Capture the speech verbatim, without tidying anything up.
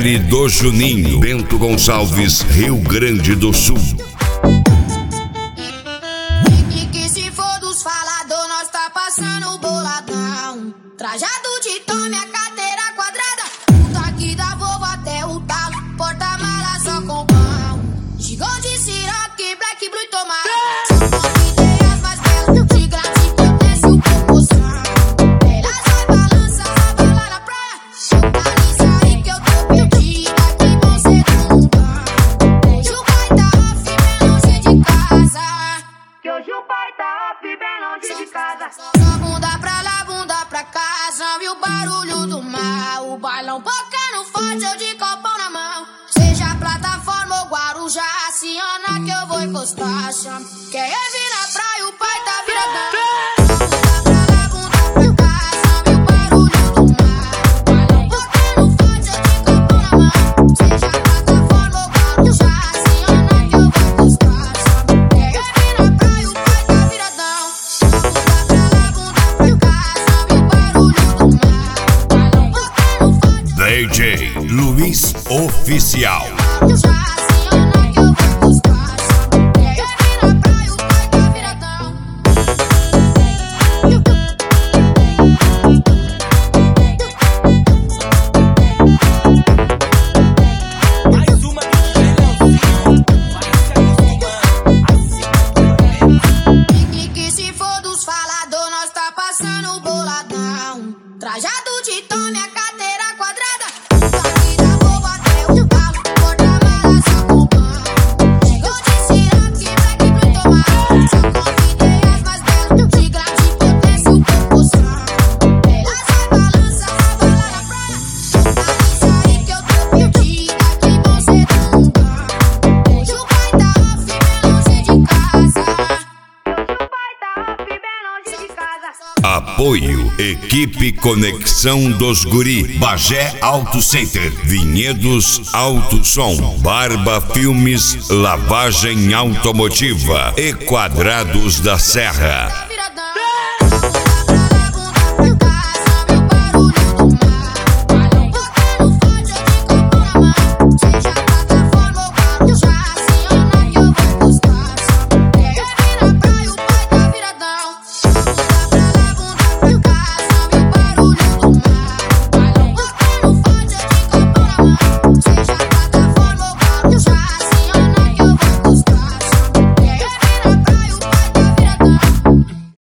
L do Juninho, Bento Gonçalves, Rio Grande do Sul. E que se for dos falador, nós tá passando boladão. Trajado de tome, a carteira quadrada. O daqui da Volvo até o talo. Porta-mala só com pão. Gigou de Ciroc, Black Blue e Tomate. Só bunda pra lá, bunda pra cá, só viu o barulho do mar. O bailão bocando forte, eu de copão na mão. Seja plataforma ou Guarujá, Ciana que eu vou encostar. Chama. Quem é vir na praia, o pai tá viradão. D J Luiz Oficial. E que se for dos falador, nós tá passando boladão. Trajado de tome, a carteira quadrada. Daqui da Volvo até o talo. Porta-mala só com pão. Chegou de Ciroc, Black Blue e Tomate. Só convidei as mais belas. De grade, potência, o proporção. Elas vai balança, vai lá na praia. Tá nisso aí que eu tô perdida, que vão ser tungão. Hoje o pai tá off, bem longe de casa. Apoio Equipe Conexão dos Guri, Bagé Auto Center, Vinhedos Auto Som, Barba Filmes, Lavagem Automotiva e Quadrados da Serra.